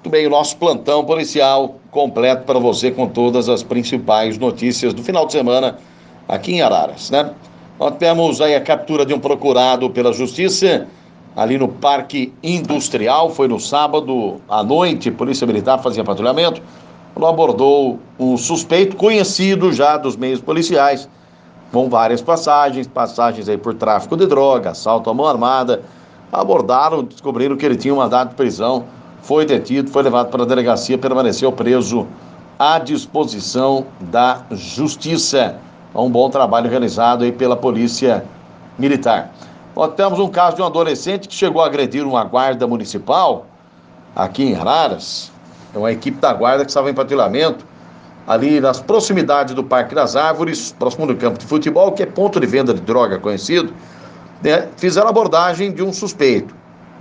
Muito bem, o nosso plantão policial completo para você com todas as principais notícias do final de semana aqui em Araras, né? Nós tivemos aí a captura de um procurado pela Justiça ali no Parque Industrial, foi no sábado à noite, Polícia Militar fazia patrulhamento, abordou um suspeito conhecido já dos meios policiais, com várias passagens aí por tráfico de droga, assalto à mão armada. Abordaram, descobriram que ele tinha um mandado de prisão, foi detido, foi levado para a delegacia, permaneceu preso à disposição da Justiça. Um bom trabalho realizado aí pela Polícia Militar. Nós temos um caso de um adolescente que chegou a agredir uma guarda municipal aqui em Araras. É uma equipe da guarda que estava em patrulhamento ali nas proximidades do Parque das Árvores, próximo do campo de futebol, que é ponto de venda de droga conhecido, né? Fizeram abordagem de um suspeito.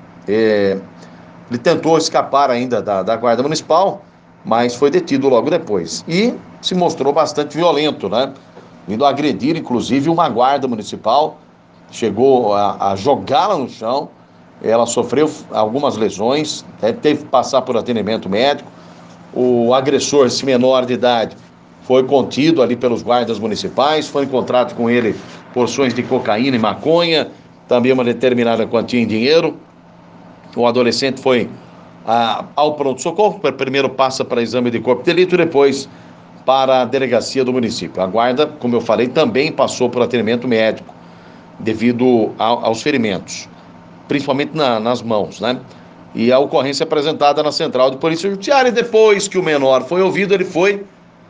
Ele tentou escapar ainda da guarda municipal, mas foi detido logo depois. E se mostrou bastante violento, né? Indo agredir, inclusive, uma guarda municipal, chegou a jogá-la no chão, ela sofreu algumas lesões, teve que passar por atendimento médico. O agressor, esse menor de idade, foi contido ali pelos guardas municipais, foi encontrado com ele porções de cocaína e maconha, também uma determinada quantia em dinheiro. O adolescente foi ao pronto-socorro, primeiro passa para exame de corpo de delito e depois para a delegacia do município. A guarda, como eu falei, também passou por atendimento médico devido aos ferimentos, principalmente nas mãos, né? E a ocorrência apresentada na Central de Polícia Judiciária. Depois que o menor foi ouvido, ele foi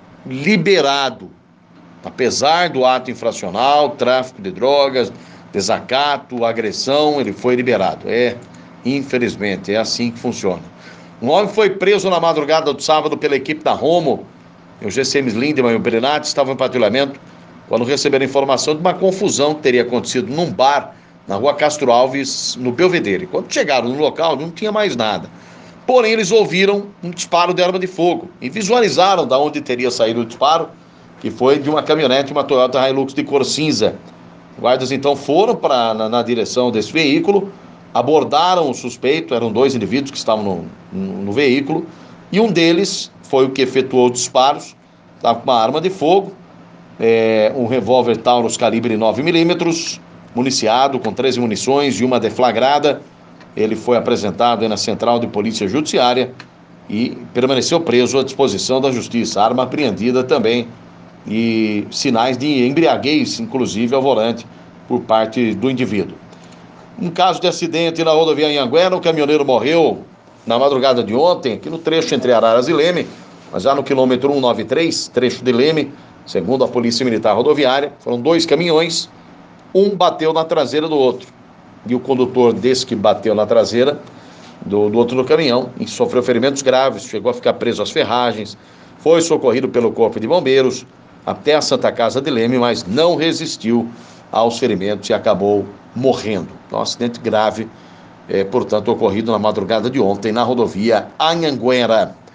liberado. Apesar do ato infracional, tráfico de drogas, desacato, agressão, ele foi liberado. Infelizmente, é assim que funciona. Um homem foi preso na madrugada do sábado pela equipe da Romo. O GCM Lindemann e o Berenati estavam em patrulhamento quando receberam informação de uma confusão que teria acontecido num bar na rua Castro Alves, no Belvedere. Quando chegaram no local, não tinha mais nada. Porém, eles ouviram um disparo de arma de fogo e visualizaram de onde teria saído o disparo, que foi de uma caminhonete, uma Toyota Hilux de cor cinza. Guardas, então, foram na direção desse veículo, abordaram o suspeito, eram 2 indivíduos que estavam no veículo, e um deles foi o que efetuou os disparos, estava com uma arma de fogo, um revólver Taurus calibre 9mm, municiado com 13 munições e uma deflagrada. Ele foi apresentado aí na Central de Polícia Judiciária e permaneceu preso à disposição da Justiça. Arma apreendida também e sinais de embriaguez, inclusive ao volante, por parte do indivíduo. Um caso de acidente na rodovia Anhanguera, um caminhoneiro morreu na madrugada de ontem, aqui no trecho entre Araras e Leme, mas já no quilômetro 193, trecho de Leme, segundo a Polícia Militar Rodoviária. Foram 2 caminhões, um bateu na traseira do outro, e o condutor desse que bateu na traseira do outro no caminhão e sofreu ferimentos graves, chegou a ficar preso às ferragens, foi socorrido pelo Corpo de Bombeiros até a Santa Casa de Leme, mas não resistiu aos ferimentos e acabou morrendo. Um acidente grave, portanto, ocorrido na madrugada de ontem na rodovia Anhanguera.